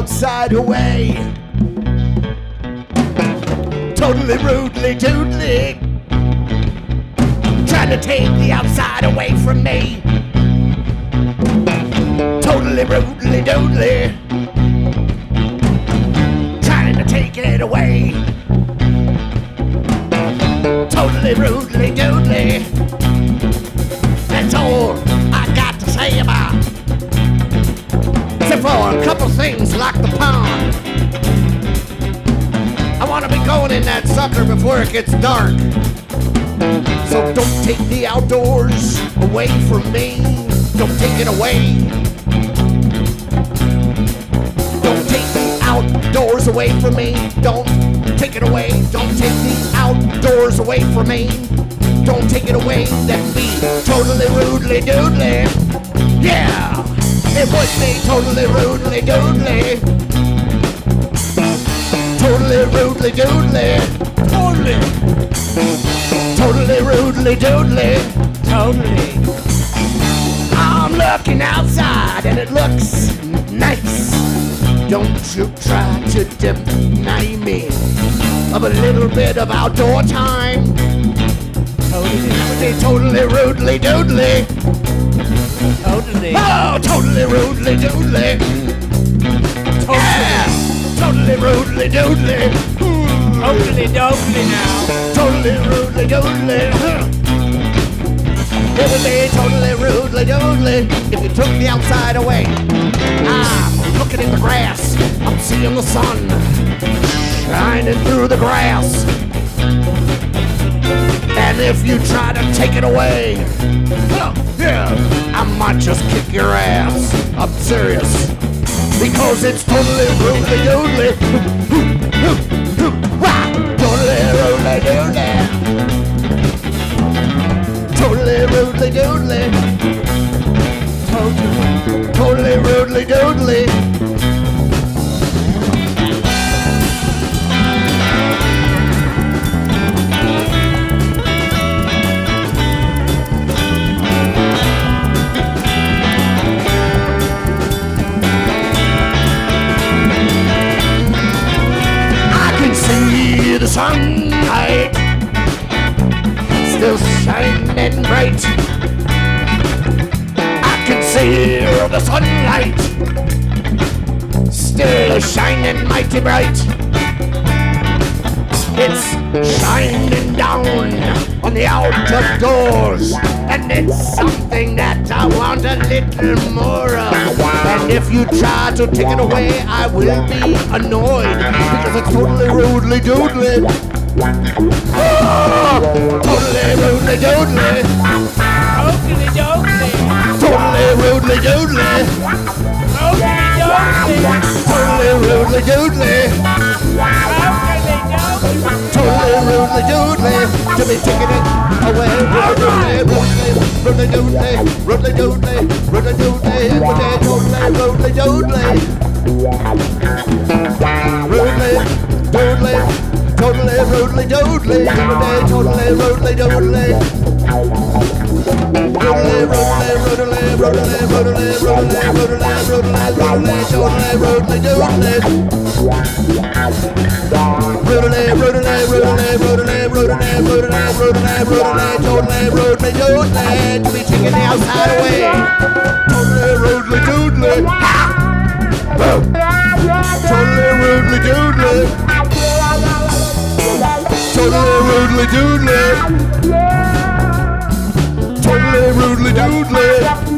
outside away. Totally rudely doodly, trying to take the outside away from me. Totally rudely doodly, trying to take it away. Totally rudely doodly, that's all I got to say about. Except for a couple things like the pond. I want to be going in that sucker before it gets dark. So don't take the outdoors away from me. Don't take it away. Don't take the outdoors away from me. Don't take it away. Don't take the outdoors away from me. Don't take it away. That'd be totally rudely doodly. Yeah, it would be totally rudely doodly. Totally rudely doodly. Totally rudely doodly. Totally. I'm looking outside and it looks nice. Don't you try to deny me of a little bit of outdoor time. Totally rudely doodly. Totally. Oh, totally rudely doodly. Yeah, totally rudely doodly. Totally doodly now. Totally rudely doodly. It would be totally rudely doodly if you took the outside away. I'm looking in the grass, I'm seeing the sun shining through the grass. And if you try to take it away, oh, yeah, I might just kick your ass. I'm serious. Because it's totally rudely doodly. Totally rudely doodly. Totally rudely doodly. Totally rudely doodly. The sunlight still shining bright. I can see the sunlight still shining mighty bright. It's shining down on the outer doors, and it's something that I want a little more of. And if you try to take it away, I will be annoyed because it's totally rudely doodly. Oh, totally rudely doodly. Totally doodly. Totally rudely doodly. Totally Totally rudely doodly. doodly. Totally rudely doodly. To be taking it away. Rudely doodly. Rudely doodly. Rudely doodly. Totally rudely doodly. Rudely doodly. Totally rudely doodly. Totally rudely doodly. Rudely, rudely, rudely, rudely, rudely, rudely, rudely, rudely, rudely, totally rudely doodly. Rudely, rudely, rudely, rudely, rudely, rudely, rudely, rudely, totally rudely doodly. To be taking the outside away. Totally rudely doodly. Boom. Totally rudely doodly. Totally rudely doodly. Totally rudely doodly.